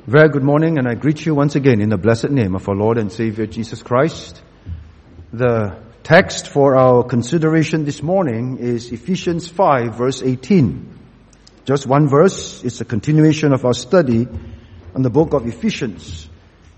Very good morning, and I greet you once again in the blessed name of our Lord and Savior Jesus Christ. The text for our consideration this morning is Ephesians 5 verse 18. Just one verse. It's a continuation of our study on the book of Ephesians.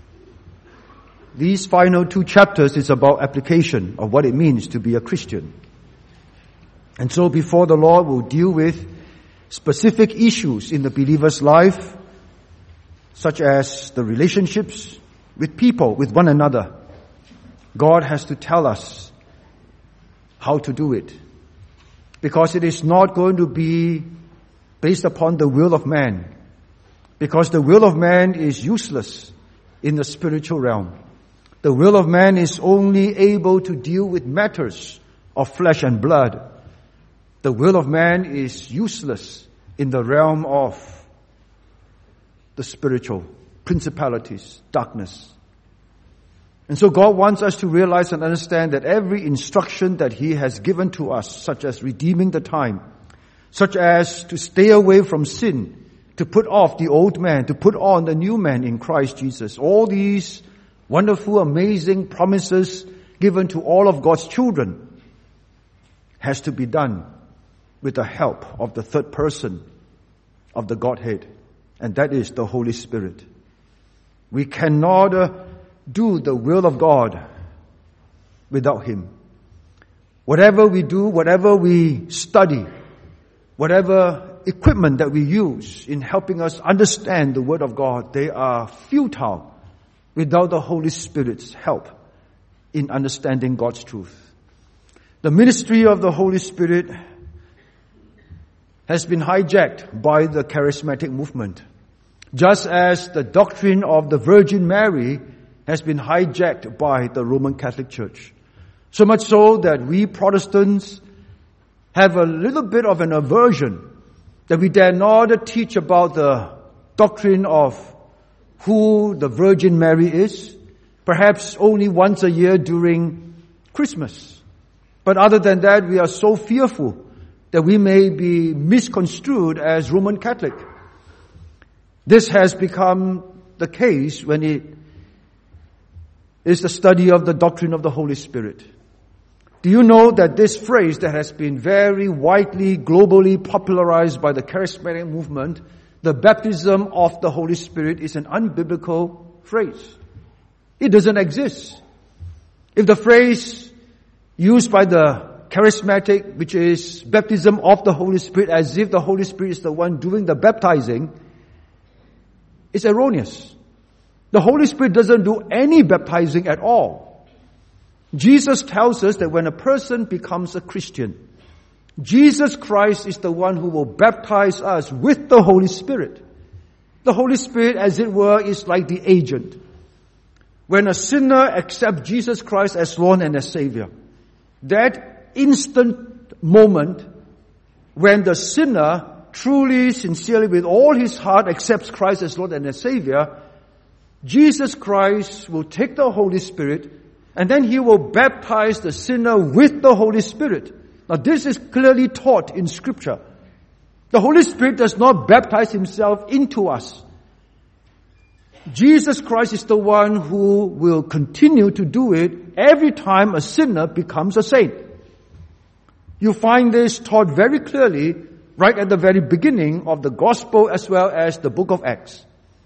These final two chapters is about application of what it means to be a Christian. And so before the Lord will deal with specific issues in the believer's life, such as the relationships with people, with one another, God has to tell us how to do it. Because it is not going to be based upon the will of man. Because the will of man is useless in the spiritual realm. The will of man is only able to deal with matters of flesh and blood. The will of man is useless in the realm of the spiritual principalities, darkness. And so God wants us to realize and understand that every instruction that He has given to us, such as redeeming the time, such as to stay away from sin, to put off the old man, to put on the new man in Christ Jesus, all these wonderful, amazing promises given to all of God's children has to be done with the help of the third person of the Godhead. And that is the Holy Spirit. We cannot do the will of God without Him. Whatever we do, whatever we study, whatever equipment that we use in helping us understand the Word of God, they are futile without the Holy Spirit's help in understanding God's truth. The ministry of the Holy Spirit has been hijacked by the charismatic movement, just as the doctrine of the Virgin Mary has been hijacked by the Roman Catholic Church. So much so that we Protestants have a little bit of an aversion that we dare not teach about the doctrine of who the Virgin Mary is, perhaps only once a year during Christmas. But other than that, we are so fearful that we may be misconstrued as Roman Catholic. This has become the case when it is the study of the doctrine of the Holy Spirit. Do you know that this phrase that has been very widely, globally popularized by the charismatic movement, the baptism of the Holy Spirit, is an unbiblical phrase? It doesn't exist. If the phrase used by the charismatic, which is baptism of the Holy Spirit, as if the Holy Spirit is the one doing the baptizing, is erroneous. The Holy Spirit doesn't do any baptizing at all. Jesus tells us that when a person becomes a Christian, Jesus Christ is the one who will baptize us with the Holy Spirit. The Holy Spirit, as it were, is like the agent. When a sinner accepts Jesus Christ as Lord and as Savior, that instant moment when the sinner truly, sincerely, with all his heart accepts Christ as Lord and as Savior, Jesus Christ will take the Holy Spirit and then He will baptize the sinner with the Holy Spirit. Now this is clearly taught in Scripture. The Holy Spirit does not baptize Himself into us. Jesus Christ is the one who will continue to do it every time a sinner becomes a saint. You find this taught very clearly right at the very beginning of the Gospel as well as the book of Acts.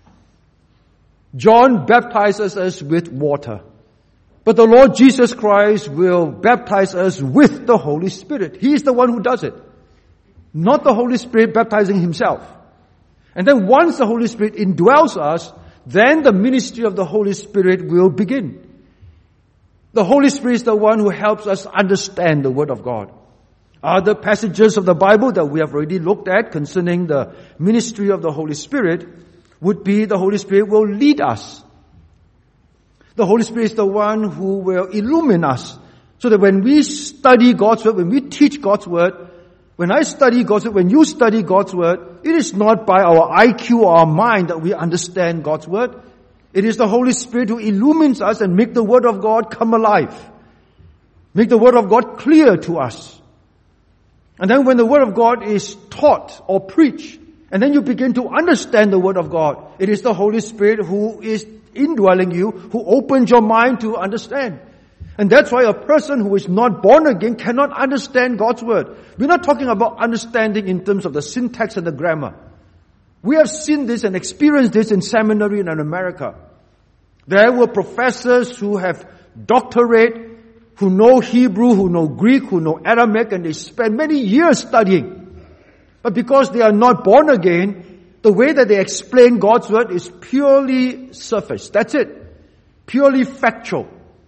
John baptizes us with water, but the Lord Jesus Christ will baptize us with the Holy Spirit. He is the one who does it, not the Holy Spirit baptizing Himself. And then once the Holy Spirit indwells us, then the ministry of the Holy Spirit will begin. The Holy Spirit is the one who helps us understand the Word of God. Other passages of the Bible that we have already looked at concerning the ministry of the Holy Spirit would be the Holy Spirit will lead us. The Holy Spirit is the one who will illumine us, so that when we study God's Word, when we teach God's Word, when I study God's Word, when you study God's Word, it is not by our IQ or our mind that we understand God's Word. It is the Holy Spirit who illumines us and make the Word of God come alive. Make the Word of God clear to us. And then when the Word of God is taught or preached, And then you begin to understand the Word of God. It is the Holy Spirit who is indwelling you, who opens your mind to understand. And that's why a person who is not born again cannot understand God's Word. We're not talking about understanding in terms of the syntax and the grammar. We have seen this and experienced this in seminary in America. There were professors who have doctorate, who know Hebrew, who know Greek, who know Aramaic, and they spend many years studying. But because they are not born again, the way that they explain God's Word is purely surface. That's it. Purely factual.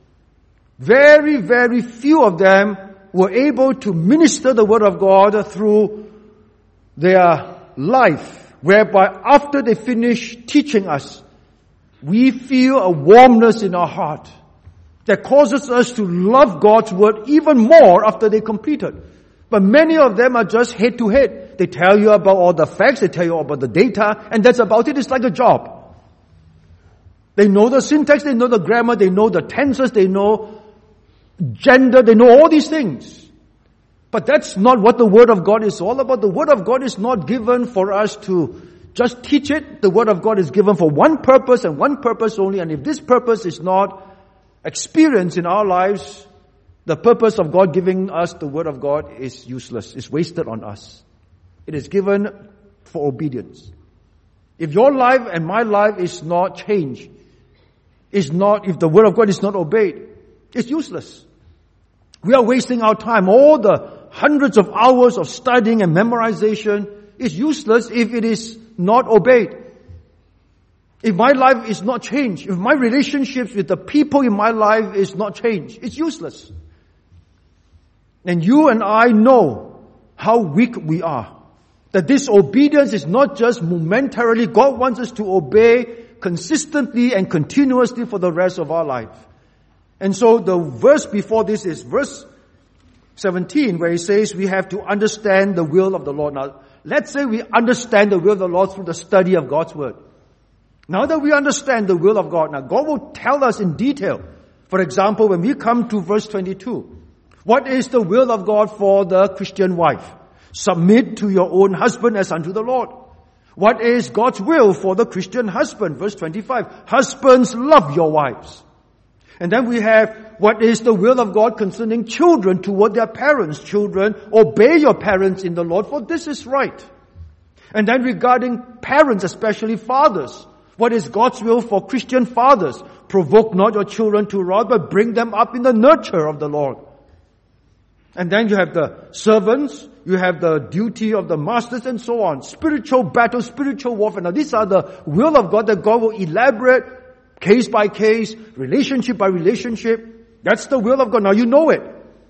Very, very few of them were able to minister the Word of God through their life, whereby after they finish teaching us, we feel a warmness in our heart that causes us to love God's Word even more after they complete it. But many of them are just head to head. They tell you about all the facts, they tell you about the data, and that's about it. It's like a job. They know the syntax, they know the grammar, they know the tenses, they know gender, they know all these things. But that's not what the Word of God is all about. The Word of God is not given for us to just teach it. The Word of God is given for one purpose and one purpose only. And if this purpose is not experienced in our lives, the purpose of God giving us the Word of God is useless. It's wasted on us. It is given for obedience. If your life and my life is not changed, if the Word of God is not obeyed, it's useless. We are wasting our time. All the hundreds of hours of studying and memorization is useless if it is not obeyed. If my life is not changed, if my relationships with the people in my life is not changed, it's useless. And you and I know how weak we are. That this obedience is not just momentarily. God wants us to obey consistently and continuously for the rest of our life. And so the verse before this is verse 17, where he says we have to understand the will of the Lord. Now, let's say we understand the will of the Lord through the study of God's Word. Now that we understand the will of God, now God will tell us in detail. For example, when we come to verse 22, what is the will of God for the Christian wife? Submit to your own husband as unto the Lord. What is God's will for the Christian husband? Verse 25, husbands, love your wives. And then we have, what is the will of God concerning children toward their parents? Children, obey your parents in the Lord, for this is right. And then regarding parents, especially fathers, what is God's will for Christian fathers? Provoke not your children to wrath, but bring them up in the nurture of the Lord. And then you have the servants, you have the duty of the masters, and so on. Spiritual battle, spiritual warfare. Now these are the will of God that God will elaborate case by case, relationship by relationship. That's the will of God. Now you know it.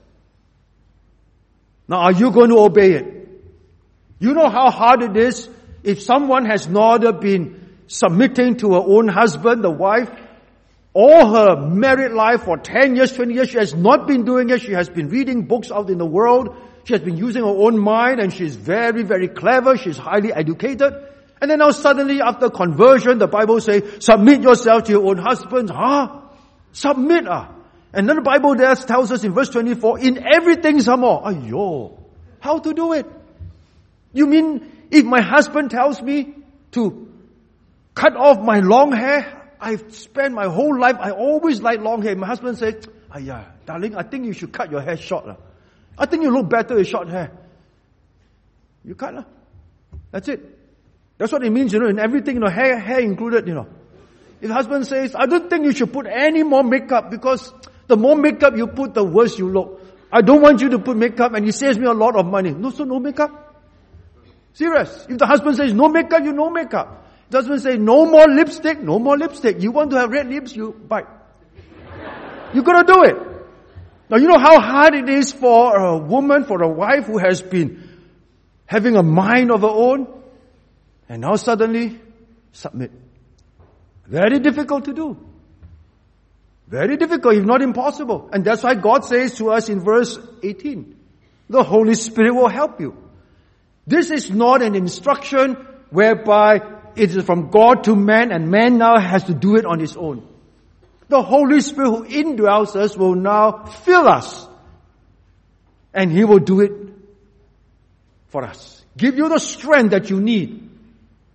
Now are you going to obey it? You know how hard it is if someone has not been submitting to her own husband, the wife, all her married life for 10 years, 20 years, she has not been doing it. She has been reading books out in the world. She has been using her own mind, and she's very, very clever. She's highly educated. And then now suddenly after conversion, the Bible says, submit yourself to your own husband. Submit. And then the Bible there tells us in verse 24, in everything some more. Ayo, how to do it? You mean if my husband tells me to cut off my long hair? I've spent my whole life, I always like long hair. My husband said, darling, I think you should cut your hair short. I think you look better with short hair. You cut. That's it. That's what it means, in everything, hair included, If the husband says, I don't think you should put any more makeup, because the more makeup you put, the worse you look. I don't want you to put makeup, and it saves me a lot of money. No makeup? Serious. If the husband says no makeup, you no makeup. The husband says no more lipstick, no more lipstick. You want to have red lips, you bite. You gotta do it. Now you know how hard it is for a woman, for a wife who has been having a mind of her own, and now suddenly submit. Very difficult to do. Very difficult, if not impossible. And that's why God says to us in verse 18, the Holy Spirit will help you. This is not an instruction whereby it is from God to man, and man now has to do it on his own. The Holy Spirit who indwells us will now fill us, and He will do it for us. Give you the strength that you need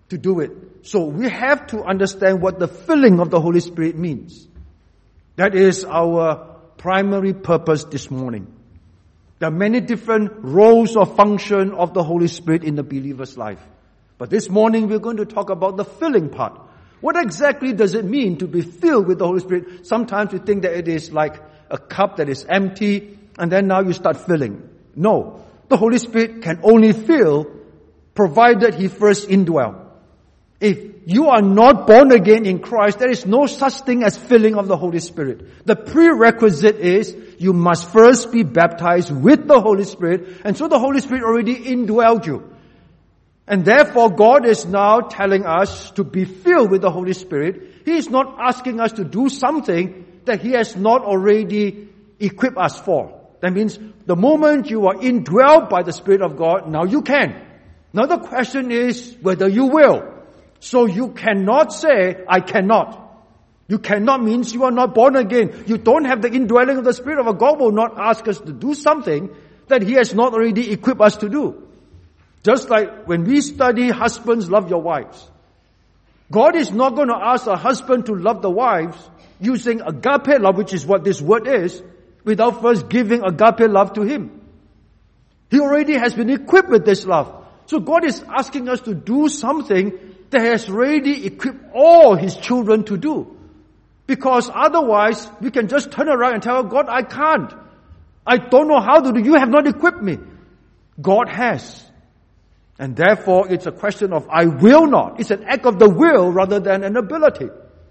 to do it. So we have to understand what the filling of the Holy Spirit means. That is our primary purpose this morning. There are many different roles or function of the Holy Spirit in the believer's life. But this morning we're going to talk about the filling part. What exactly does it mean to be filled with the Holy Spirit? Sometimes we think that it is like a cup that is empty and then now you start filling. No. The Holy Spirit can only fill provided He first indwell. If you are not born again in Christ, there is no such thing as filling of the Holy Spirit. The prerequisite is you must first be baptized with the Holy Spirit, and so the Holy Spirit already indwelled you. And therefore God is now telling us to be filled with the Holy Spirit. He is not asking us to do something that He has not already equipped us for. That means the moment you are indwelled by the Spirit of God, now you can. Now the question is whether you will. So you cannot say, I cannot. You cannot means you are not born again. You don't have the indwelling of the Spirit of God. Will not ask us to do something that He has not already equipped us to do. Just like when we study husbands, love your wives. God is not going to ask a husband to love the wives using agape love, which is what this word is, without first giving agape love to him. He already has been equipped with this love. So God is asking us to do something that has already equipped all His children to do. Because otherwise, we can just turn around and tell God, I can't. I don't know how to do. You have not equipped me. God has. And therefore, it's a question of I will not. It's an act of the will rather than an ability.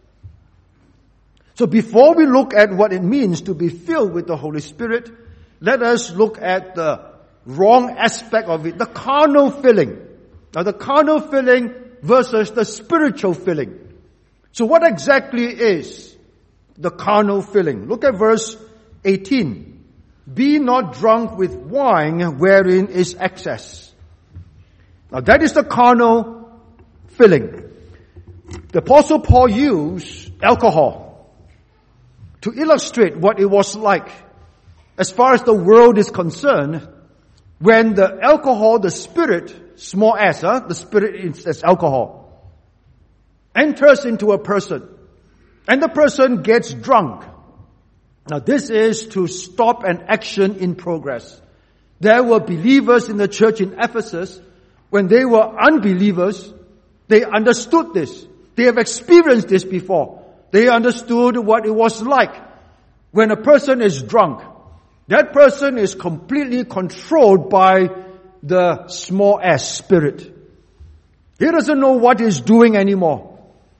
So before we look at what it means to be filled with the Holy Spirit, let us look at the wrong aspect of it, the carnal filling. Now the carnal filling versus the spiritual filling. So what exactly is the carnal filling? Look at verse 18. Be not drunk with wine wherein is excess. Now that is the carnal filling. The Apostle Paul used alcohol to illustrate what it was like as far as the world is concerned when the alcohol, the spirit, small s, the spirit is alcohol, enters into a person and the person gets drunk. Now this is to stop an action in progress. There were believers in the church in Ephesus. When they were unbelievers, they understood this. They have experienced this before. They understood what it was like when a person is drunk. That person is completely controlled by the small s spirit. He doesn't know what he's doing anymore.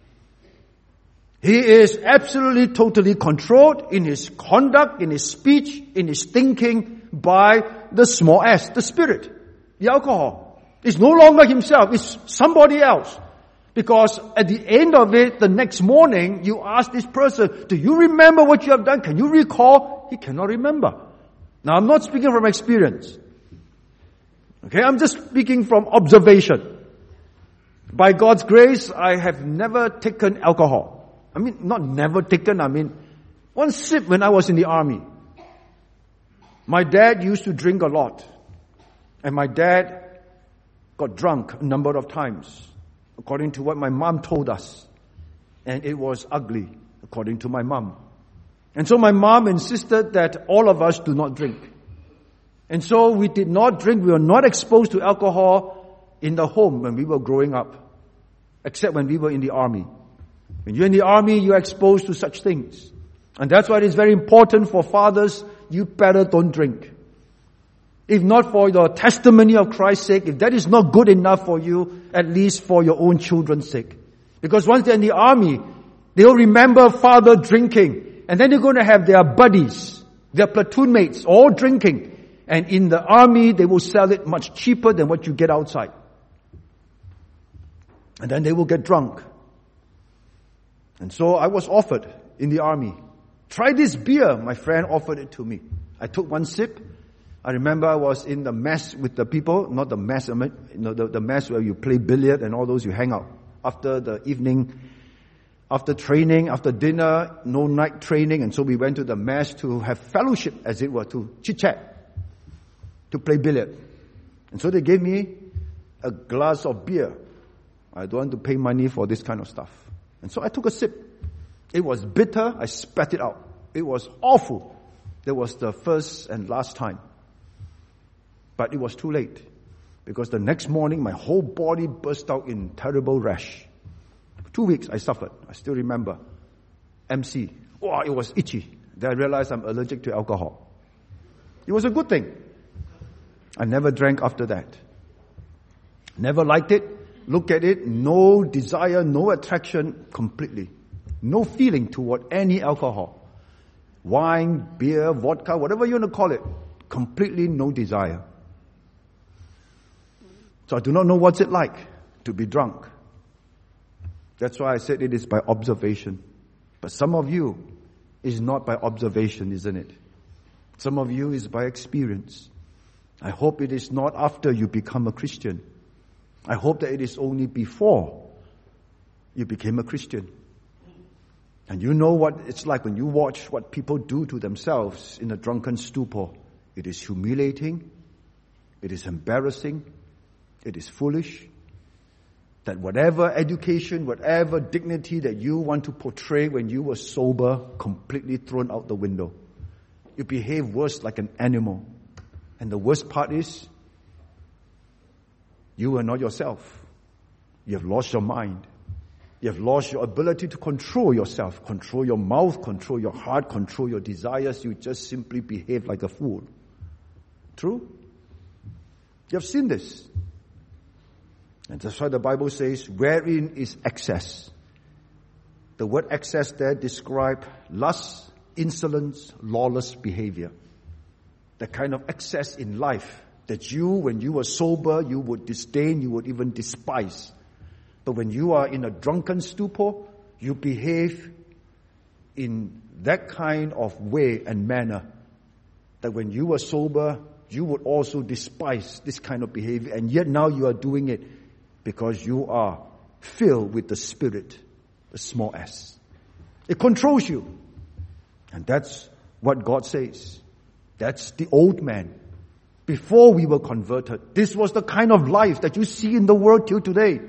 He is absolutely, totally controlled in his conduct, in his speech, in his thinking by the small s, the spirit, the alcohol. It's no longer himself, it's somebody else. Because at the end of it, the next morning, you ask this person, do you remember what you have done? Can you recall? He cannot remember. Now, I'm not speaking from experience. Okay, I'm just speaking from observation. By God's grace, I have never taken alcohol. I mean, not never taken, one sip when I was in the army. My dad used to drink a lot. And my dad got drunk a number of times, according to what my mom told us. And it was ugly, according to my mom. And so my mom insisted that all of us do not drink. And so we did not drink. We were not exposed to alcohol in the home when we were growing up, except when we were in the army. When you're in the army, you're exposed to such things. And that's why it is very important for fathers, you better don't drink. If not for the testimony of Christ's sake, if that is not good enough for you, at least for your own children's sake. Because once they're in the army, they'll remember father drinking. And then they're going to have their buddies, their platoon mates, all drinking. And in the army, they will sell it much cheaper than what you get outside. And then they will get drunk. And so I was offered in the army, try this beer. My friend offered it to me. I took one sip. I remember I was in the mess with the people, not the mess, the mess where you play billiard and all those, you hang out. After the evening, after training, after dinner, no night training, and so we went to the mess to have fellowship, as it were, to chit-chat, to play billiard. And so they gave me a glass of beer. I don't want to pay money for this kind of stuff. And so I took a sip. It was bitter. I spat it out. It was awful. That was the first and last time. But it was too late. Because the next morning, my whole body burst out in terrible rash. 2 weeks I suffered. I still remember. MC. Oh, it was itchy. Then I realized I'm allergic to alcohol. It was a good thing. I never drank after that. Never liked it. Look at it. No desire, no attraction completely. No feeling toward any alcohol. Wine, beer, vodka, whatever you want to call it. Completely no desire. So I do not know what's it like to be drunk. That's why I said it is by observation. But some of you is not by observation, isn't it? Some of you is by experience. I hope it is not after you become a Christian. I hope that it is only before you became a Christian. And you know what it's like when you watch what people do to themselves in a drunken stupor. It is humiliating. It is embarrassing. It is foolish. That whatever education, whatever dignity that you want to portray when you were sober, completely thrown out the window. You behave worse like an animal. And the worst part is, you are not yourself. You have lost your mind. You have lost your ability to control yourself, control your mouth, control your heart, control your desires. You just simply behave like a fool. True? You have seen this. And that's why the Bible says, wherein is excess. The word excess there describes lust, insolence, lawless behavior. The kind of excess in life that you, when you were sober, you would disdain, you would even despise. But when you are in a drunken stupor, you behave in that kind of way and manner that when you were sober, you would also despise this kind of behavior. And yet now you are doing it because you are filled with the Spirit, the small s. It controls you. And that's what God says. That's the old man. Before we were converted, this was the kind of life that you see in the world till today.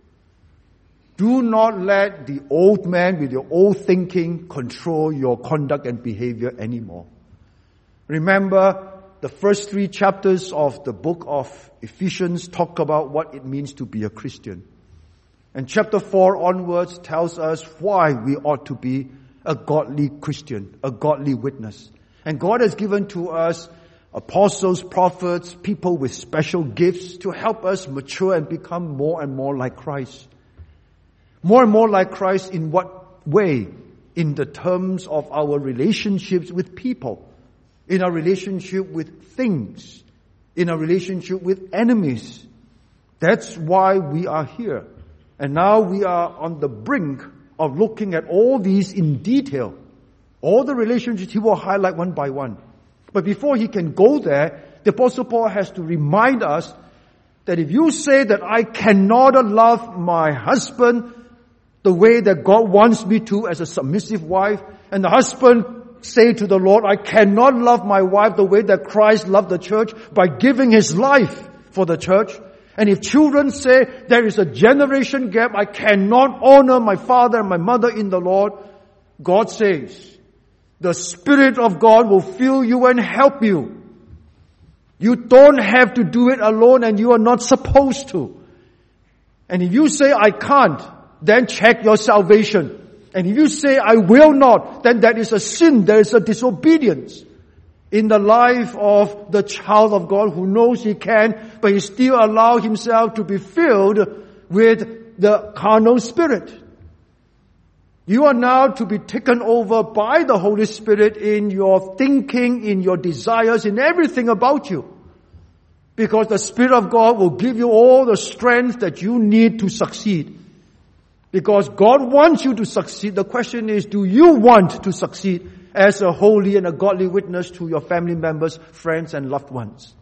Do not let the old man with your old thinking control your conduct and behavior anymore. Remember, the first 3 chapters of the book of Ephesians talk about what it means to be a Christian. And chapter 4 onwards tells us why we ought to be a godly Christian, a godly witness. And God has given to us apostles, prophets, people with special gifts to help us mature and become more and more like Christ. More and more like Christ in what way? In the terms of our relationships with people, in our relationship with things, in our relationship with enemies. That's why we are here. And now we are on the brink of looking at all these in detail. All the relationships he will highlight one by one. But before he can go there, the Apostle Paul has to remind us that if you say that I cannot love my husband the way that God wants me to as a submissive wife, and the husband say to the Lord, I cannot love my wife the way that Christ loved the church by giving his life for the church. And if children say there is a generation gap, I cannot honor my father and my mother in the Lord, God says, the Spirit of God will fill you and help you. You don't have to do it alone, and you are not supposed to. And if you say, I can't, then check your salvation. And if you say, I will not, then that is a sin, there is a disobedience in the life of the child of God who knows he can, but he still allows himself to be filled with the carnal spirit. You are now to be taken over by the Holy Spirit in your thinking, in your desires, in everything about you. Because the Spirit of God will give you all the strength that you need to succeed. Because God wants you to succeed. The question is, do you want to succeed as a holy and a godly witness to your family members, friends, and loved ones?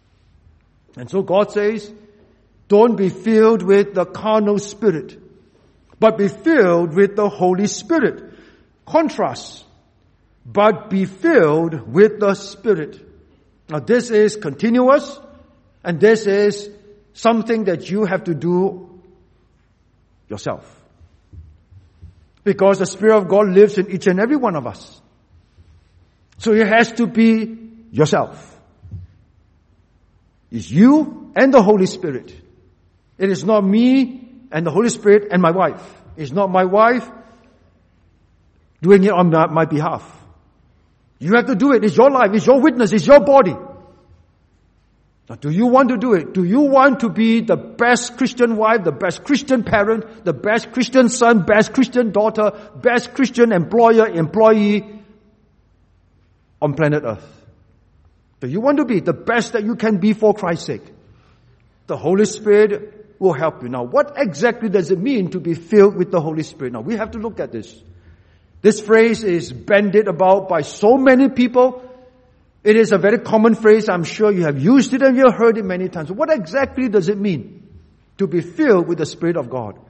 And so God says, don't be filled with the carnal spirit, but be filled with the Holy Spirit. Contrast. But be filled with the Spirit. Now this is continuous, and this is something that you have to do yourself. Because the Spirit of God lives in each and every one of us. So it has to be yourself. It's you and the Holy Spirit. It is not me and the Holy Spirit and my wife. It's not my wife doing it on my behalf. You have to do it. It's your life. It's your witness. It's your body. Now, do you want to do it? Do you want to be the best Christian wife, the best Christian parent, the best Christian son, best Christian daughter, best Christian employee on planet Earth? Do you want to be the best that you can be for Christ's sake? The Holy Spirit will help you. Now, what exactly does it mean to be filled with the Holy Spirit? Now, we have to look at this. This phrase is bandied about by so many people. It is a very common phrase. I'm sure you have used it and you have heard it many times. What exactly does it mean to be filled with the Spirit of God?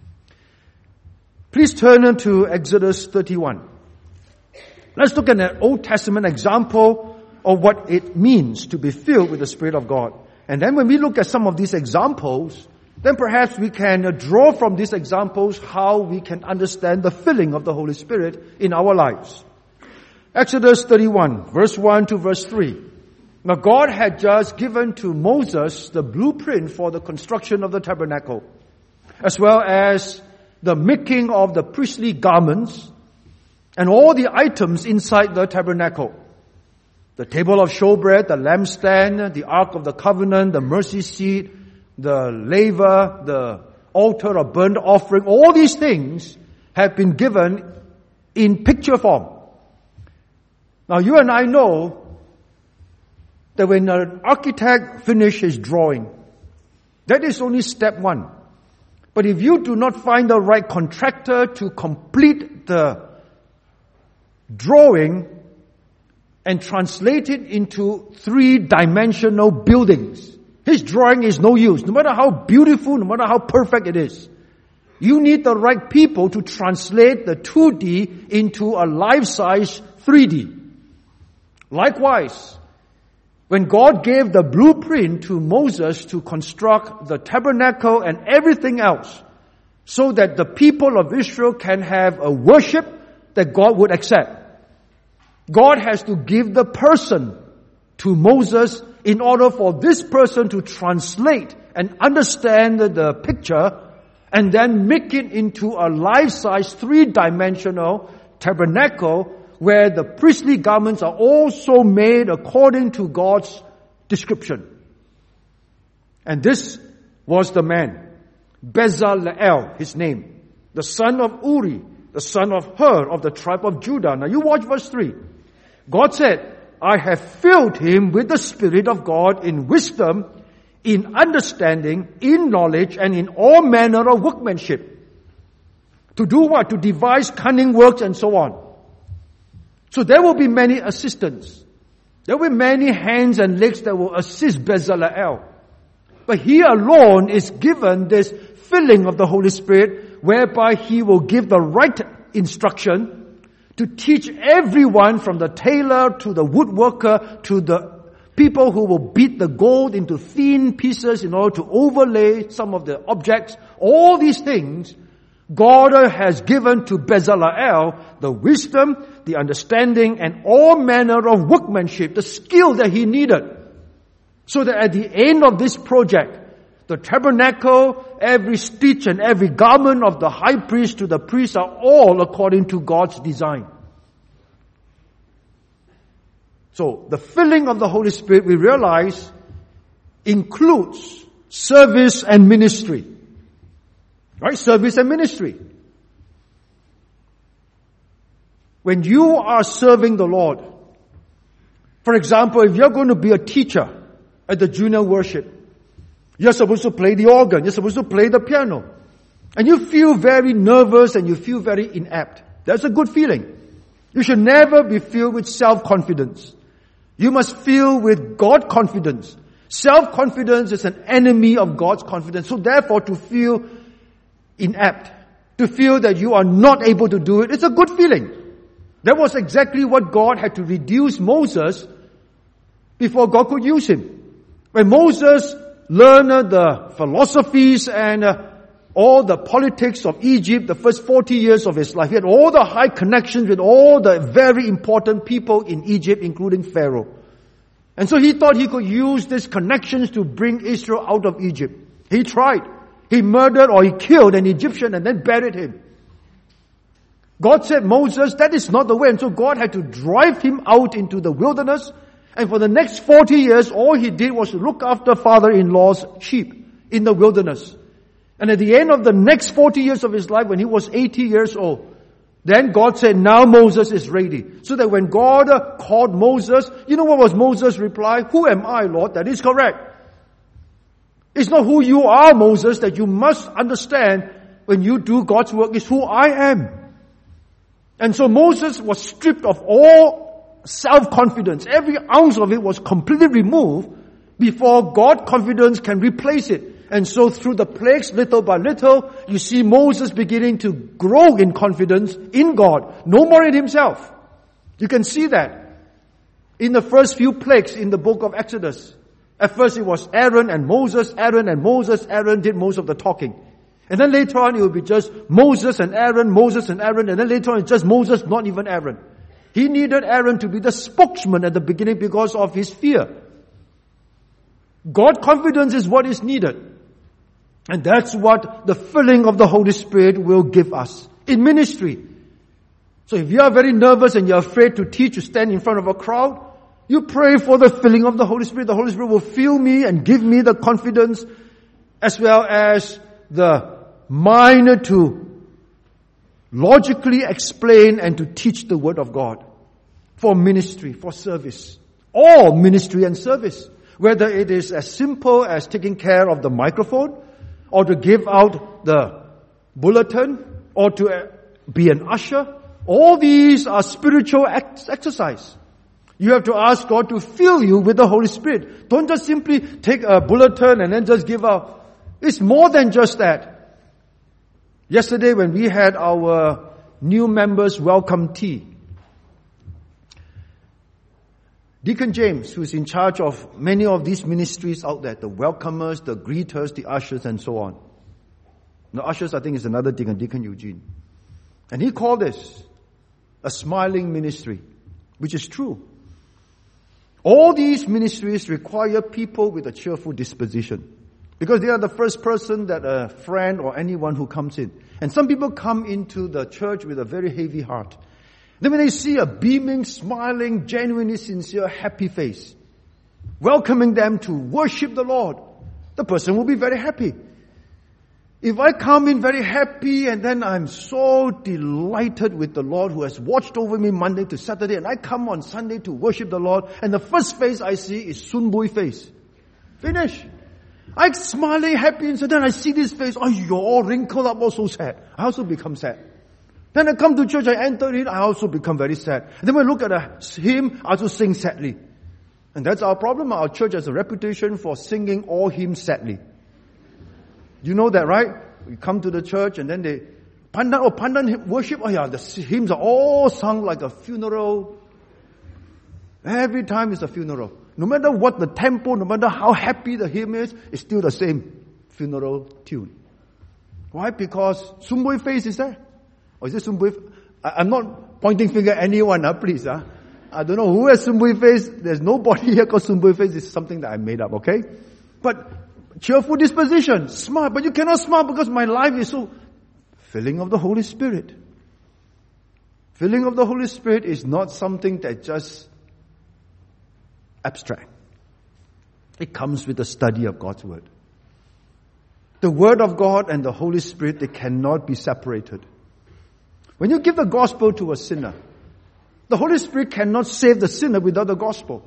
Please turn to Exodus 31. Let's look at an Old Testament example of what it means to be filled with the Spirit of God. And then when we look at some of these examples, then perhaps we can draw from these examples how we can understand the filling of the Holy Spirit in our lives. Exodus 31, verse 1 to verse 3. Now God had just given to Moses the blueprint for the construction of the tabernacle, as well as the making of the priestly garments and all the items inside the tabernacle. The table of showbread, the lampstand, the ark of the covenant, the mercy seat, the laver, the altar of burnt offering, all these things have been given in picture form. Now you and I know that when an architect finishes his drawing, that is only step one. But if you do not find the right contractor to complete the drawing and translate it into three-dimensional buildings, his drawing is no use. No matter how beautiful, no matter how perfect it is. You need the right people to translate the 2D into a life-size 3D. Likewise, when God gave the blueprint to Moses to construct the tabernacle and everything else, so that the people of Israel can have a worship that God would accept, God has to give the person to Moses in order for this person to translate and understand the picture and then make it into a life-size 3-dimensional tabernacle where the priestly garments are also made according to God's description. And this was the man, Bezalel, his name, the son of Uri, the son of Hur of the tribe of Judah. Now you watch verse 3. God said, I have filled him with the Spirit of God in wisdom, in understanding, in knowledge, and in all manner of workmanship. To do what? To devise cunning works and so on. So there will be many assistants. There will be many hands and legs that will assist Bezalel. But he alone is given this filling of the Holy Spirit, whereby he will give the right instruction to teach everyone from the tailor to the woodworker to the people who will beat the gold into thin pieces in order to overlay some of the objects. All these things God has given to Bezalel the wisdom, the understanding, and all manner of workmanship, the skill that he needed. So that at the end of this project, the tabernacle, every stitch and every garment of the high priest to the priest are all according to God's design. So the filling of the Holy Spirit, we realize, includes service and ministry. Right? Service and ministry. When you are serving the Lord, for example, if you're going to be a teacher at the junior worship, you're supposed to play the organ, you're supposed to play the piano, and you feel very nervous and you feel very inept. That's a good feeling. You should never be filled with self-confidence. You must fill with God confidence. Self-confidence is an enemy of God's confidence. So therefore, to feel inept, to feel that you are not able to do it, it's a good feeling. That was exactly what God had to reduce Moses before God could use him. When Moses learned the philosophies and all the politics of Egypt, the first 40 years of his life. He had all the high connections with all the very important people in Egypt, including Pharaoh. And so he thought he could use these connections to bring Israel out of Egypt. He tried. He murdered or he killed an Egyptian and then buried him. God said, Moses, that is not the way. And so God had to drive him out into the wilderness. And for the next 40 years, all he did was to look after father-in-law's sheep in the wilderness. And at the end of the next 40 years of his life, when he was 80 years old, then God said, now Moses is ready. So that when God called Moses, you know what was Moses' reply? Who am I, Lord? That is correct. It's not who you are, Moses, that you must understand when you do God's work. It's who I am. And so Moses was stripped of all self-confidence. Every ounce of it was completely removed before God's confidence can replace it. And so through the plagues, little by little, you see Moses beginning to grow in confidence in God, no more in himself. You can see that in the first few plagues in the book of Exodus. At first it was Aaron and Moses, Aaron and Moses. Aaron did most of the talking. And then later on it will be just Moses and Aaron, Moses and Aaron. And then later on it's just Moses, not even Aaron. He needed Aaron to be the spokesman at the beginning because of his fear. God's confidence is what is needed. And that's what the filling of the Holy Spirit will give us in ministry. So if you are very nervous and you're afraid to teach, to stand in front of a crowd, you pray for the filling of the Holy Spirit. The Holy Spirit will fill me and give me the confidence as well as the mind to logically explain and to teach the Word of God for ministry, for service. All ministry and service. Whether it is as simple as taking care of the microphone, or to give out the bulletin, or to be an usher. All these are spiritual exercise. You have to ask God to fill you with the Holy Spirit. Don't just simply take a bulletin and then just give out. It's more than just that. Yesterday when we had our new members welcome tea, Deacon James, who is in charge of many of these ministries out there, the welcomers, the greeters, the ushers, and so on. The ushers, I think, is another deacon, Deacon Eugene. And he called this a smiling ministry, which is true. All these ministries require people with a cheerful disposition, because they are the first person that a friend or anyone who comes in. And some people come into the church with a very heavy heart. Then when they see a beaming, smiling, genuinely sincere, happy face, welcoming them to worship the Lord, the person will be very happy. If I come in very happy and then I'm so delighted with the Lord who has watched over me Monday to Saturday, and I come on Sunday to worship the Lord, and the first face I see is Sun Bui face. Finish. I'm smiling, happy, and so then I see this face, oh, you're all wrinkled up, all so sad. I also become sad. Then I come to church, I enter it, I also become very sad. And then when I look at a hymn, I also sing sadly. And that's our problem. Our church has a reputation for singing all hymns sadly. You know that, right? We come to the church and then they, pandan worship, oh yeah, the hymns are all sung like a funeral. Every time it's a funeral. No matter what the tempo, no matter how happy the hymn is, it's still the same funeral tune. Why? Because Sun Bui face is there. Or is it Sun Bui? I'm not pointing finger at anyone, please. I don't know who has Sun Bui face. There's nobody here called Sun Bui face. It's something that I made up, okay? But cheerful disposition, smart. But you cannot smile because my life is so filling of the Holy Spirit. Filling of the Holy Spirit is not something that just abstract. It comes with the study of God's Word. The Word of God and the Holy Spirit, they cannot be separated. When you give the gospel to a sinner, the Holy Spirit cannot save the sinner without the gospel.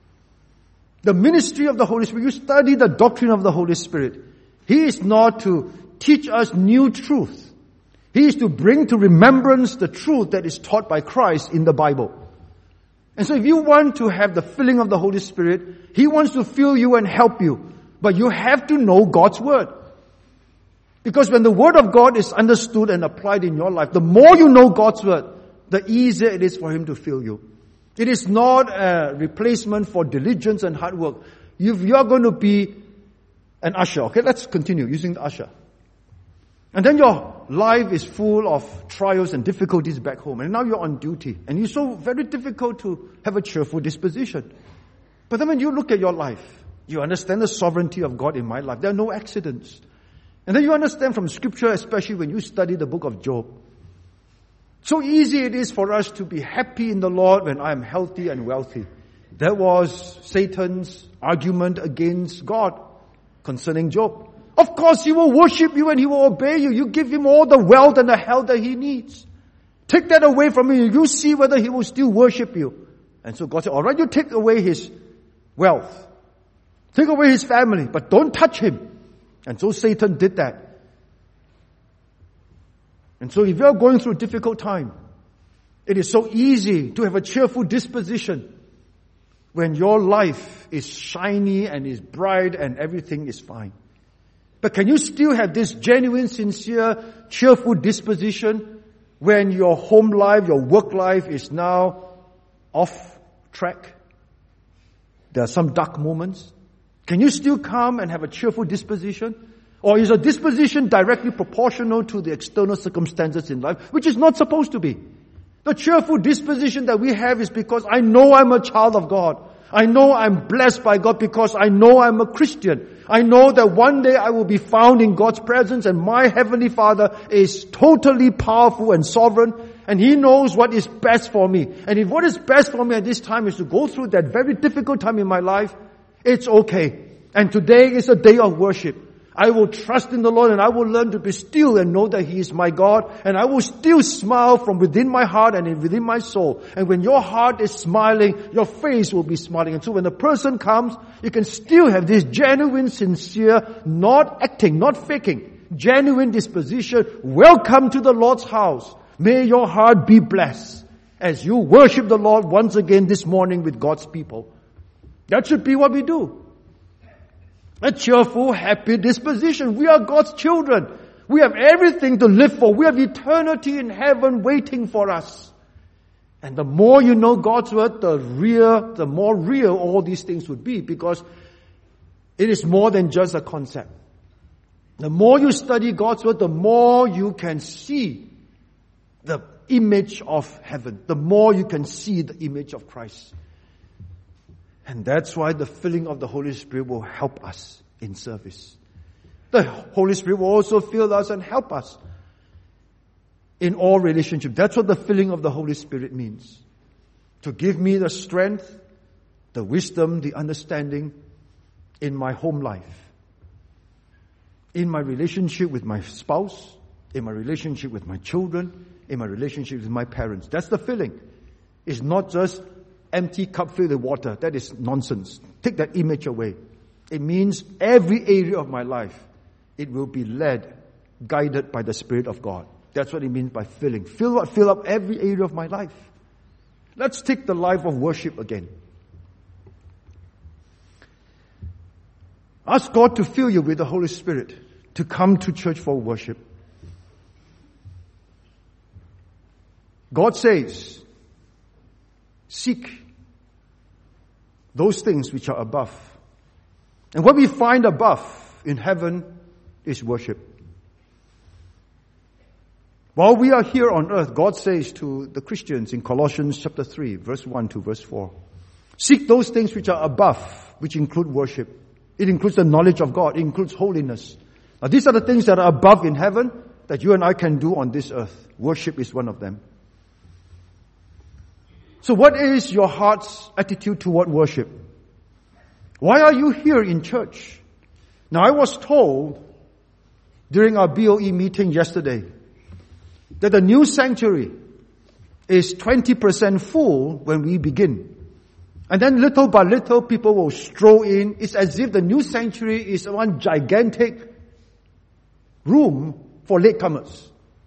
The ministry of the Holy Spirit, you study the doctrine of the Holy Spirit. He is not to teach us new truth. He is to bring to remembrance the truth that is taught by Christ in the Bible. And so if you want to have the filling of the Holy Spirit, He wants to fill you and help you. But you have to know God's Word. Because when the Word of God is understood and applied in your life, the more you know God's Word, the easier it is for Him to fill you. It is not a replacement for diligence and hard work. If you're going to be an usher, okay, let's continue using the usher. And then your life is full of trials and difficulties back home. And now you're on duty. And it's so very difficult to have a cheerful disposition. But then when you look at your life, you understand the sovereignty of God in my life. There are no accidents. And then you understand from Scripture, especially when you study the book of Job, so easy it is for us to be happy in the Lord when I am healthy and wealthy. That was Satan's argument against God concerning Job. Of course, he will worship you and he will obey you. You give him all the wealth and the health that he needs. Take that away from him. You see whether he will still worship you. And so God said, all right, you take away his wealth. Take away his family, but don't touch him. And so Satan did that. And so if you are going through a difficult time, it is so easy to have a cheerful disposition when your life is shiny and is bright and everything is fine. But can you still have this genuine, sincere, cheerful disposition when your home life, your work life is now off track? There are some dark moments. Can you still come and have a cheerful disposition? Or is a disposition directly proportional to the external circumstances in life, which is not supposed to be? The cheerful disposition that we have is because I know I'm a child of God. I know I'm blessed by God because I know I'm a Christian. I know that one day I will be found in God's presence and my Heavenly Father is totally powerful and sovereign and He knows what is best for me. And if what is best for me at this time is to go through that very difficult time in my life, it's okay. And today is a day of worship. I will trust in the Lord and I will learn to be still and know that He is my God. And I will still smile from within my heart and within my soul. And when your heart is smiling, your face will be smiling. And so when the person comes, you can still have this genuine, sincere, not acting, not faking, genuine disposition. Welcome to the Lord's house. May your heart be blessed as you worship the Lord once again this morning with God's people. That should be what we do. A cheerful, happy disposition. We are God's children. We have everything to live for. We have eternity in heaven waiting for us. And the more you know God's word, the more real all these things would be, because it is more than just a concept. The more you study God's word, the more you can see the image of heaven. The more you can see the image of Christ. And that's why the filling of the Holy Spirit will help us in service. The Holy Spirit will also fill us and help us in all relationships. That's what the filling of the Holy Spirit means. To give me the strength, the wisdom, the understanding in my home life, in my relationship with my spouse, in my relationship with my children, in my relationship with my parents. That's the filling. It's not just empty cup filled with water. That is nonsense. Take that image away. It means every area of my life, it will be led, guided by the Spirit of God. That's what it means by filling. Fill up every area of my life. Let's take the life of worship again. Ask God to fill you with the Holy Spirit to come to church for worship. God says, seek those things which are above. And what we find above in heaven is worship. While we are here on earth, God says to the Christians in Colossians chapter 3, verse 1 to verse 4, seek those things which are above, which include worship. It includes the knowledge of God. It includes holiness. Now these are the things that are above in heaven that you and I can do on this earth. Worship is one of them. So what is your heart's attitude toward worship? Why are you here in church? Now I was told during our BOE meeting yesterday that the new sanctuary is 20% full when we begin. And then little by little people will stroll in. It's as if the new sanctuary is one gigantic room for latecomers.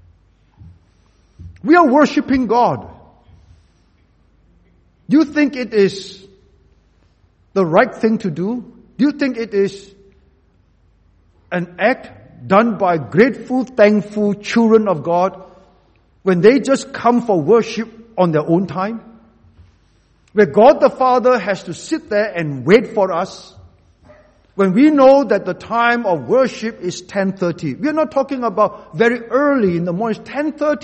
We are worshiping God. Do you think it is the right thing to do? Do you think it is an act done by grateful, thankful children of God when they just come for worship on their own time? Where God the Father has to sit there and wait for us When we know that the time of worship is 10:30, we are not talking about very early in the morning, it's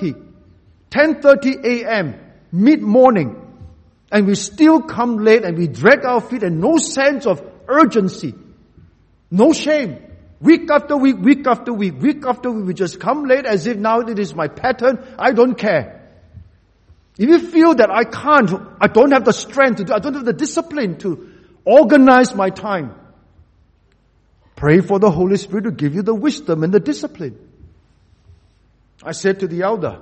10:30 a.m., mid-morning, and we still come late and we drag our feet and no sense of urgency, no shame. Week after week, week after week, week after week, we just come late as if now it is my pattern, I don't care. If you feel that I don't have the strength to do, I don't have the discipline to organize my time, pray for the Holy Spirit to give you the wisdom and the discipline. I said to the elder,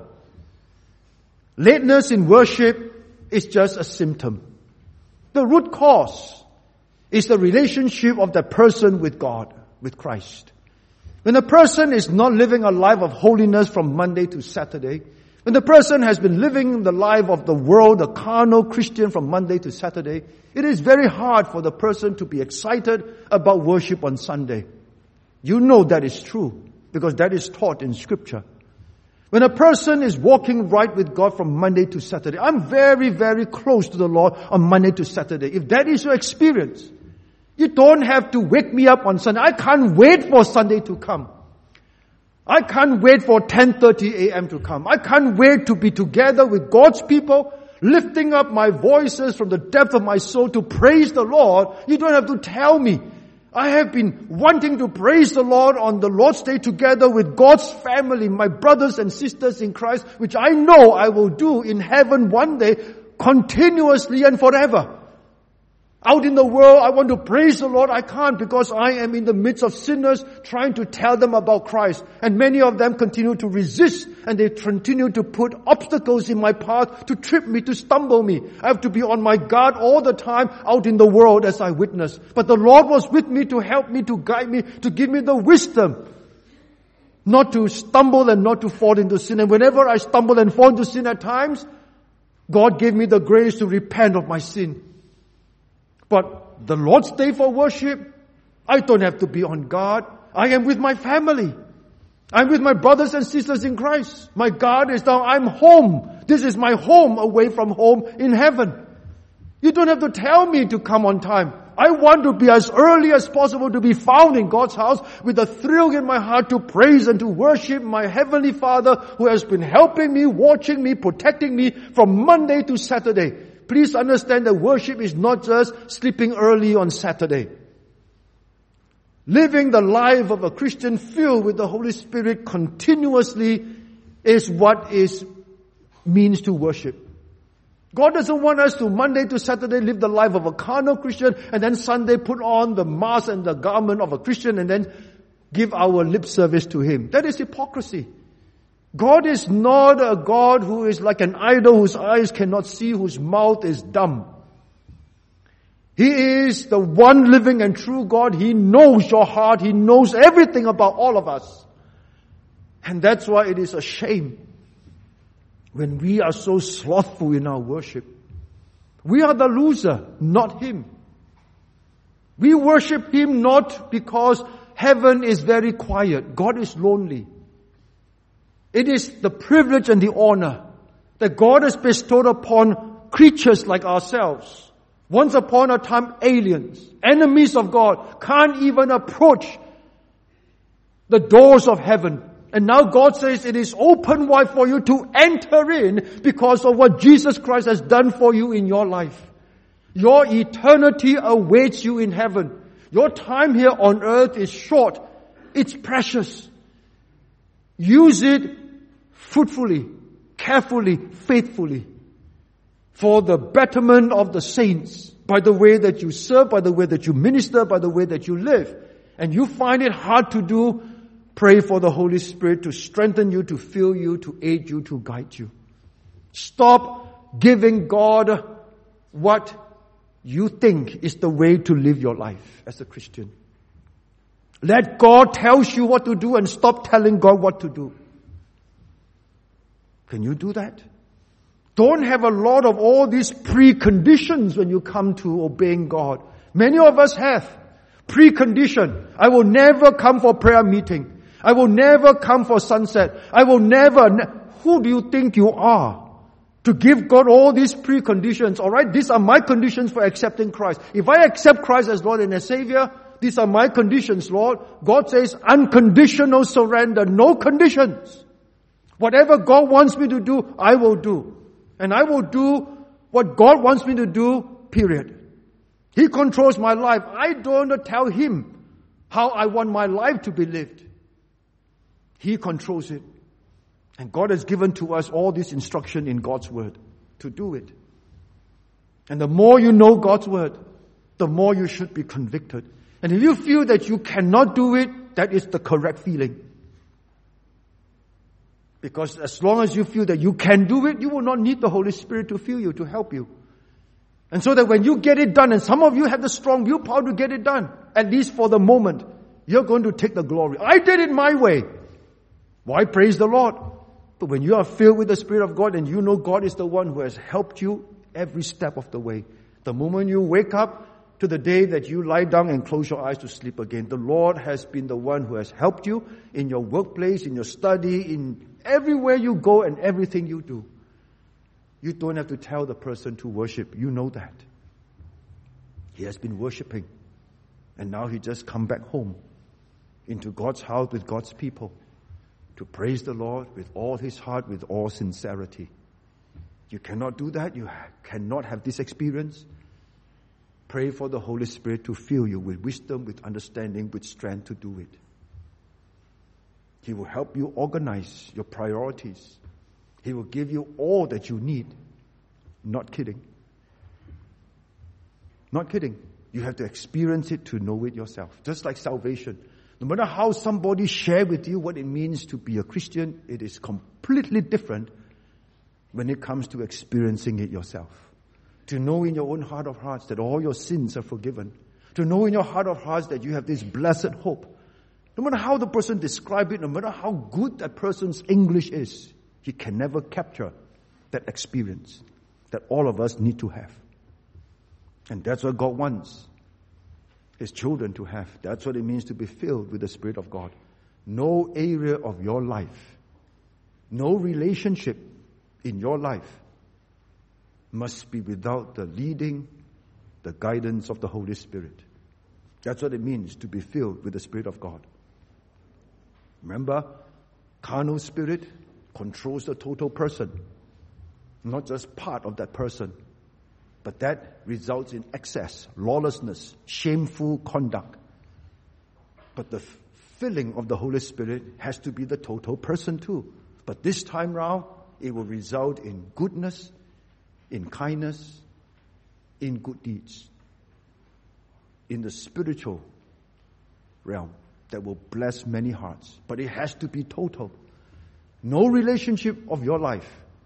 lateness in worship is just a symptom. The root cause is the relationship of the person with God, with Christ. When a person is not living a life of holiness from Monday to Saturday, when the person has been living the life of the world, a carnal Christian from Monday to Saturday, it is very hard for the person to be excited about worship on Sunday. You know that is true because that is taught in Scripture. When a person is walking right with God from Monday to Saturday, I'm very, very close to the Lord on Monday to Saturday. If that is your experience, you don't have to wake me up on Sunday. I can't wait for Sunday to come. I can't wait for 10:30 a.m. to come. I can't wait to be together with God's people, lifting up my voices from the depth of my soul to praise the Lord. You don't have to tell me. I have been wanting to praise the Lord on the Lord's Day together with God's family, my brothers and sisters in Christ, which I know I will do in heaven one day, continuously and forever. Out in the world, I want to praise the Lord. I can't because I am in the midst of sinners trying to tell them about Christ. And many of them continue to resist and they continue to put obstacles in my path to trip me, to stumble me. I have to be on my guard all the time out in the world as I witness. But the Lord was with me to help me, to guide me, to give me the wisdom not to stumble and not to fall into sin. And whenever I stumble and fall into sin at times, God gave me the grace to repent of my sin. But the Lord's Day for worship, I don't have to be on guard. I am with my family. I'm with my brothers and sisters in Christ. My guard is down. I'm home. This is my home away from home in heaven. You don't have to tell me to come on time. I want to be as early as possible to be found in God's house with a thrill in my heart to praise and to worship my Heavenly Father who has been helping me, watching me, protecting me from Monday to Saturday. Please understand that worship is not just sleeping early on Saturday. Living the life of a Christian filled with the Holy Spirit continuously is what means to worship. God doesn't want us to Monday to Saturday live the life of a carnal Christian and then Sunday put on the mask and the garment of a Christian and then give our lip service to Him. That is hypocrisy. God is not a God who is like an idol whose eyes cannot see, whose mouth is dumb. He is the one living and true God. He knows your heart. He knows everything about all of us. And that's why it is a shame when we are so slothful in our worship. We are the loser, not Him. We worship Him not because heaven is very quiet. God is lonely. It is the privilege and the honor that God has bestowed upon creatures like ourselves. Once upon a time, aliens, enemies of God, can't even approach the doors of heaven. And now God says it is open wide for you to enter in because of what Jesus Christ has done for you in your life. Your eternity awaits you in heaven. Your time here on earth is short. It's precious. Use it fruitfully, carefully, faithfully for the betterment of the saints by the way that you serve, by the way that you minister, by the way that you live. And you find it hard to do, pray for the Holy Spirit to strengthen you, to fill you, to aid you, to guide you. Stop giving God what you think is the way to live your life as a Christian. Let God tell you what to do and stop telling God what to do. Can you do that? Don't have a lot of all these preconditions when you come to obeying God. Many of us have precondition. I will never come for prayer meeting. I will never come for sunset. I will never. Who do you think you are to give God all these preconditions? All right, these are my conditions for accepting Christ. If I accept Christ as Lord and as Savior, these are my conditions, Lord. God says unconditional surrender, no conditions. Whatever God wants me to do, I will do. And I will do what God wants me to do, period. He controls my life. I don't tell Him how I want my life to be lived. He controls it. And God has given to us all this instruction in God's Word to do it. And the more you know God's Word, the more you should be convicted. And if you feel that you cannot do it, that is the correct feeling. Because as long as you feel that you can do it, you will not need the Holy Spirit to fill you, to help you. And so that when you get it done, and some of you have the strong willpower to get it done, at least for the moment, you're going to take the glory. I did it my way. Why praise the Lord? But when you are filled with the Spirit of God and you know God is the one who has helped you every step of the way, the moment you wake up to the day that you lie down and close your eyes to sleep again, the Lord has been the one who has helped you in your workplace, in your study, in everywhere you go and everything you do. You don't have to tell the person to worship. You know that. He has been worshiping. And now he just come back home into God's house with God's people to praise the Lord with all his heart, with all sincerity. You cannot do that. You cannot have this experience. Pray for the Holy Spirit to fill you with wisdom, with understanding, with strength to do it. He will help you organize your priorities. He will give you all that you need. Not kidding. Not kidding. You have to experience it to know it yourself. Just like salvation. No matter how somebody share with you what it means to be a Christian, it is completely different when it comes to experiencing it yourself. To know in your own heart of hearts that all your sins are forgiven. To know in your heart of hearts that you have this blessed hope. No matter how the person describes it, no matter how good that person's English is, he can never capture that experience that all of us need to have. And that's what God wants His children to have. That's what it means to be filled with the Spirit of God. No area of your life, no relationship in your life must be without the leading, the guidance of the Holy Spirit. That's what it means to be filled with the Spirit of God. Remember, carnal spirit controls the total person, not just part of that person. But that results in excess, lawlessness, shameful conduct. But the filling of the Holy Spirit has to be the total person too. But this time round, it will result in goodness, in kindness, in good deeds. In the spiritual realm that will bless many hearts. But it has to be total. No relationship of your life,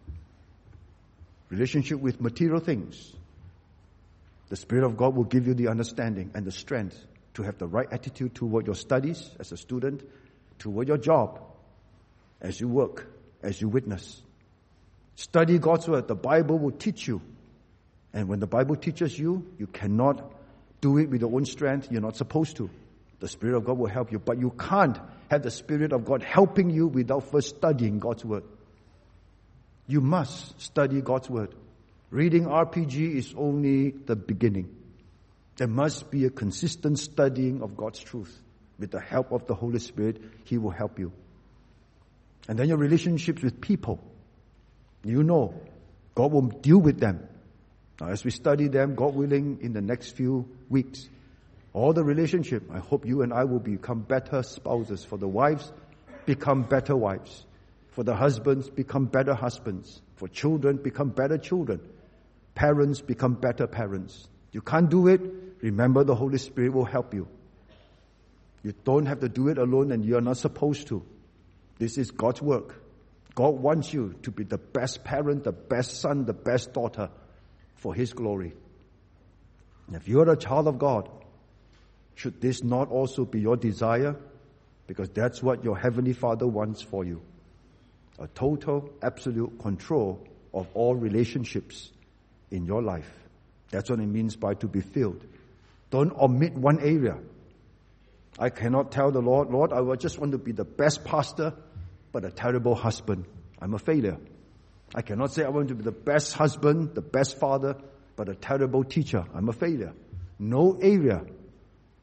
relationship with material things, the Spirit of God will give you the understanding and the strength to have the right attitude toward your studies as a student, toward your job, as you work, as you witness. Study God's Word. The Bible will teach you. And when the Bible teaches you, you cannot do it with your own strength. You're not supposed to. The Spirit of God will help you. But you can't have the Spirit of God helping you without first studying God's Word. You must study God's Word. Reading RPG is only the beginning. There must be a consistent studying of God's truth. With the help of the Holy Spirit, He will help you. And then your relationships with people. You know, God will deal with them. Now, as we study them, God willing, in the next few weeks, all the relationship, I hope you and I will become better spouses. For the wives, become better wives. For the husbands, become better husbands. For children, become better children. Parents, become better parents. You can't do it, remember the Holy Spirit will help you. You don't have to do it alone, and you're not supposed to. This is God's work. God wants you to be the best parent, the best son, the best daughter for His glory. And if you're a child of God, should this not also be your desire? Because that's what your Heavenly Father wants for you. A total, absolute control of all relationships in your life. That's what it means by to be filled. Don't omit one area. I cannot tell the Lord, Lord, I just want to be the best pastor, but a terrible husband. I'm a failure. I cannot say I want to be the best husband, the best father, but a terrible teacher. I'm a failure. No area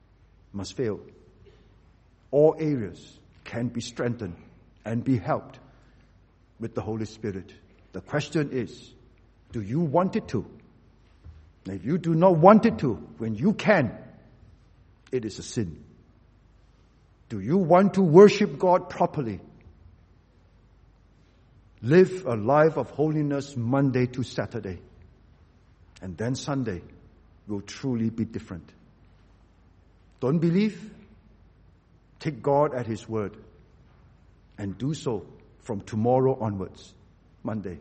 must fail. All areas can be strengthened and be helped with the Holy Spirit. The question is, do you want it to? If you do not want it to, when you can, it is a sin. Do you want to worship God properly? Live a life of holiness Monday to Saturday. And then Sunday will truly be different. Don't believe? Take God at His word and do so from tomorrow onwards, Monday.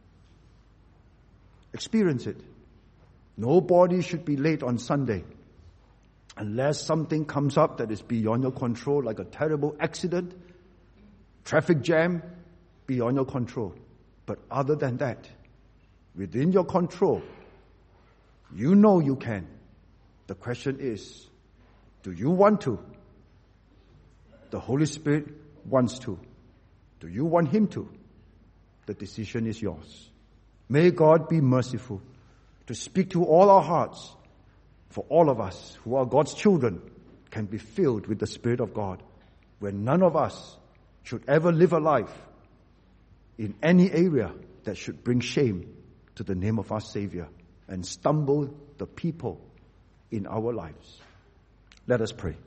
Experience it. Nobody should be late on Sunday unless something comes up that is beyond your control, like a terrible accident, traffic jam, beyond your control. But other than that, within your control, you know you can. The question is, do you want to? The Holy Spirit wants to. Do you want Him to? The decision is yours. May God be merciful to speak to all our hearts, for all of us who are God's children can be filled with the Spirit of God, where none of us should ever live a life in any area that should bring shame to the name of our Savior and stumble the people in our lives. Let us pray.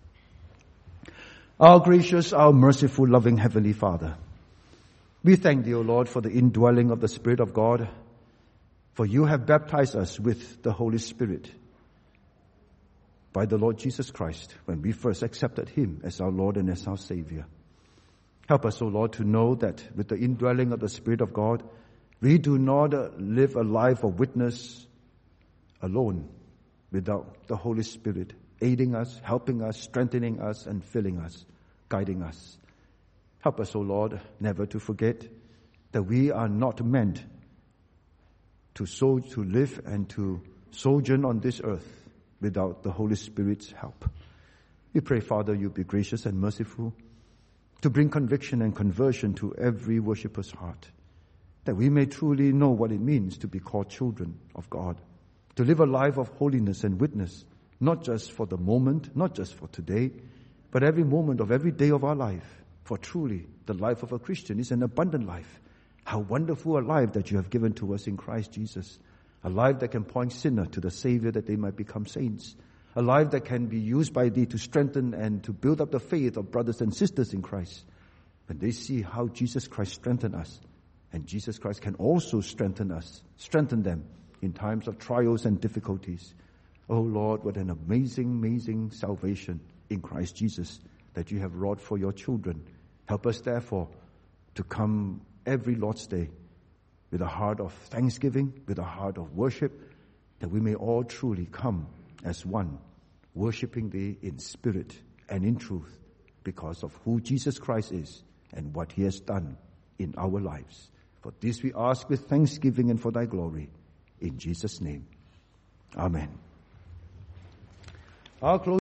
Our gracious, our merciful, loving Heavenly Father, we thank Thee, O Lord, for the indwelling of the Spirit of God, for You have baptized us with the Holy Spirit by the Lord Jesus Christ when we first accepted Him as our Lord and as our Savior. Help us, O Lord, to know that with the indwelling of the Spirit of God, we do not live a life of witness alone without the Holy Spirit aiding us, helping us, strengthening us, and filling us, guiding us. Help us, O Lord, never to forget that we are not meant to live and to sojourn on this earth without the Holy Spirit's help. We pray, Father, You be gracious and merciful to bring conviction and conversion to every worshipper's heart, that we may truly know what it means to be called children of God, to live a life of holiness and witness, not just for the moment, not just for today, but every moment of every day of our life. For truly, the life of a Christian is an abundant life. How wonderful a life that You have given to us in Christ Jesus. A life that can point sinner to the Savior that they might become saints. A life that can be used by Thee to strengthen and to build up the faith of brothers and sisters in Christ. When they see how Jesus Christ strengthened us, and Jesus Christ can also strengthen them in times of trials and difficulties. Oh Lord, what an amazing, amazing salvation in Christ Jesus that You have wrought for Your children. Help us therefore to come every Lord's Day with a heart of thanksgiving, with a heart of worship, that we may all truly come as one, worshiping Thee in spirit and in truth because of who Jesus Christ is and what He has done in our lives. For this we ask with thanksgiving and for Thy glory. In Jesus' name. Amen. I'll close